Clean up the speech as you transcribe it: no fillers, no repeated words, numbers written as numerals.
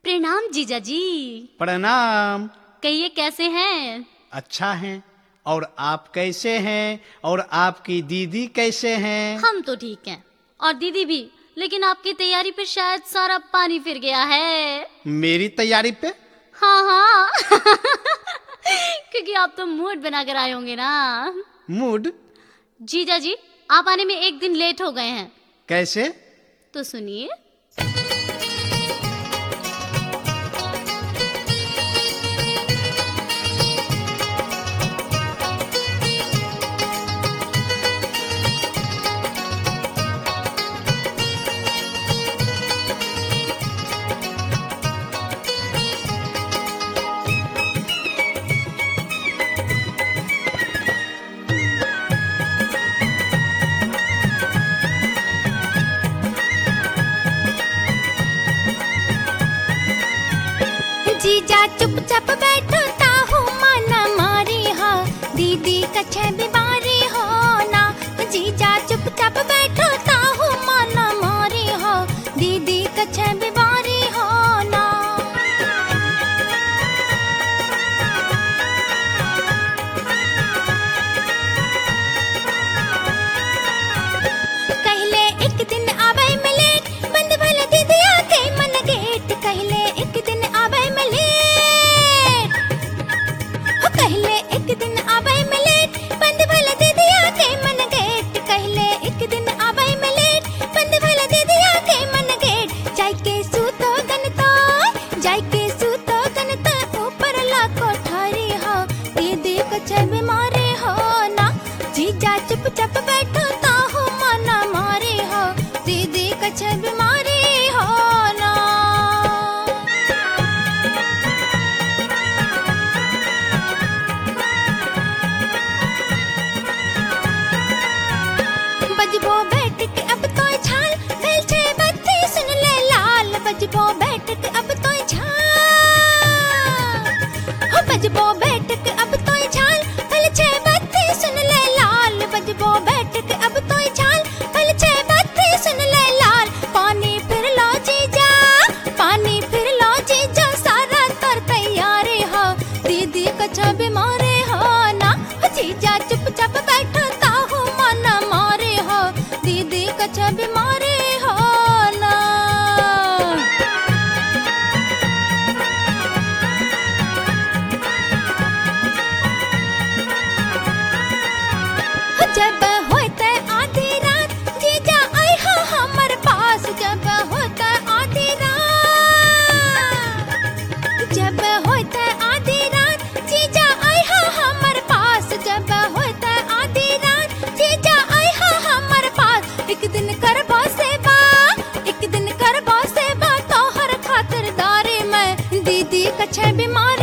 प्रणाम जीजा जी। प्रणाम। कहिए कैसे हैं? अच्छा हैं। और आप कैसे हैं? और आपकी दीदी कैसे हैं? हम तो ठीक हैं और दीदी भी, लेकिन आपकी तैयारी पे शायद सारा पानी फिर गया है। मेरी तैयारी पे? हाँ हाँ क्योंकि आप तो मूड बनाकर आए होंगे ना। मूड? जीजा जी आप आने में एक दिन लेट हो गए हैं। कैसे? तो सुनिए। जीजा चुपचाप बैठो ताहू माना मारी हो, दीदी कछे बीमारी हो ना। जीजा चुपचाप बैठो ताहू माना मारी हो, दीदी कछे बीमारी हो ना। कहले एक दिन आवे मिले बंद भले दीदी आके मन गेट। कहले एक दिन आवे मिले, हो कहले एक दिन आवे मिले बंद भले दीदी आके मन गेट। कहले एक दिन आवे मिले बंद भले दीदी आके मन गेट। जाके सूतो गनता, जाके सूतो गनता ऊपर ला कोठारी हो, दीदी कछे बीमारी हो ना। जीजा चुपचाप बैठो ताहू माना मारी हो, दीदी कछे बीमारी हो ना। बजबो बैठ के अब तो छाल भेल छे बत्ती सुन ले लाल। बजबो बैठ के अब तो छाल, हो बजबो बैठ के अब तो छाल भेल छे बत्ती सुन ले लाल। बजबो बैठ के अब तो छाल भेल छे बत्ती सुन ले लाल। पानी फिर लो जीजा, पानी फिर लो जीजा सारा तर तैयारी हो, दीदी कछे बीमारी हो ना। जीजा चुपचाप बैठो ताहू माना मारी हो, दीदी कछे बीमारी हो ना। जब होते आधी रात जीजा आई हो हमर पास। जब होते आधी रात, जब होते आधी रात जीजा आई हो हमर पास। जब होते आधी रात जीजा आई हो हमर पास। एक दिन करबो सेवा, एक दिन करबो सेवा तोहर खातिरदारी में, दीदी कछे बीमारी